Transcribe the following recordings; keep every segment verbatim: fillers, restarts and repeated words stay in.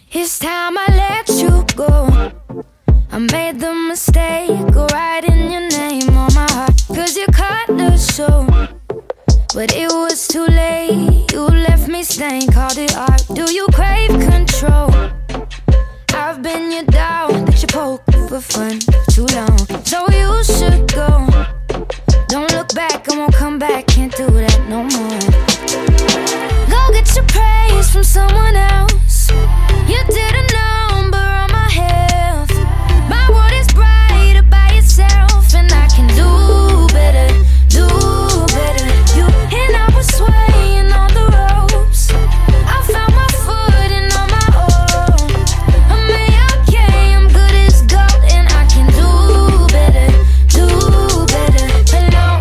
It's time I let you go. I made the mistake of writing your name on my heart, cause you cut the show, but it was too late. You left me stained, called it art. Do you crave control? I've been your dog that you poke for fun for too long, so you should go. Don't look back, I won't come back, can't do that no more. Go get your praise from someone else. You didn't number on my health. My world is brighter by itself, and I can do better, do better. You and I was swaying on the ropes. I found my footing on my own. I'm A-okay, I'm good as gold, and I can do better, do better. Alone,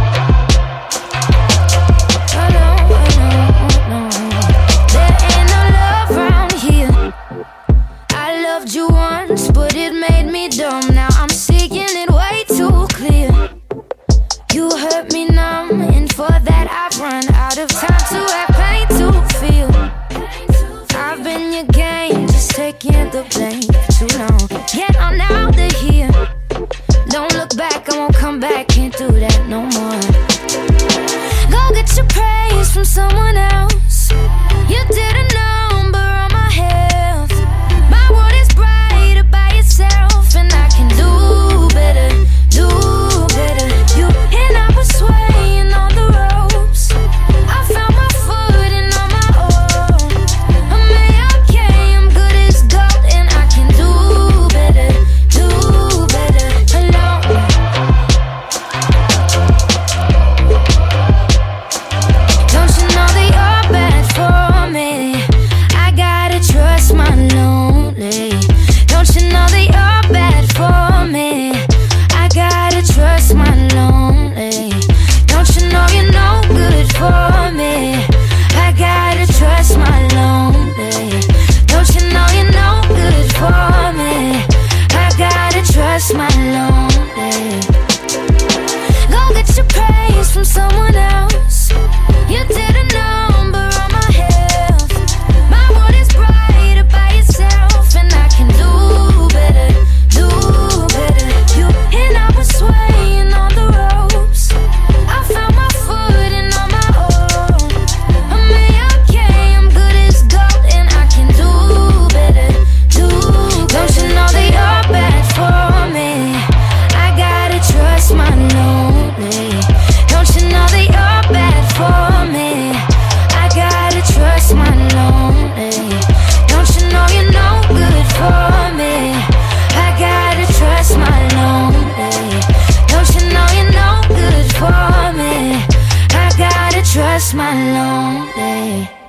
alone, alone, alone. There ain't no love around here. I loved you once, but it made me dumb. Now I'm seeing it way too clear. You hurt me numb, and for that I've run out of time to have pain to feel. I've been your game, just taking the blame for too long. Get on out of here. Don't look back, I won't come back, can't do that no more. Go get your praise from someone else. You did a number on my health. My world is brighter by itself, and I can do better, do better. You and I was swaying on the ropes. I found my footing on my own. I'm A-okay, I'm good as gold, and I can do better, do better. Alone, don't you know that you're bad for me? I gotta trust my lonely. Don't you know that you're bad for me? I gotta trust my lonely. Don't you know you're no good for me? I gotta trust my lonely. Don't you know you're no good for me? I gotta trust my lonely. Go get your praise from someone else. You did a number on my health. My world is brighter by itself, and I can do better, do better. You and I was swaying on the ropes. I found my footing on my own. I'm A-okay, I'm good as gold, and I can do better, do better. Don't you know that you're bad for me? I gotta trust my lonely. Don't you know that you're bad for me? I gotta trust my lonely. Don't you know you're no good for me? I gotta trust my lonely. Don't you know you're no good for me? I gotta trust my lonely.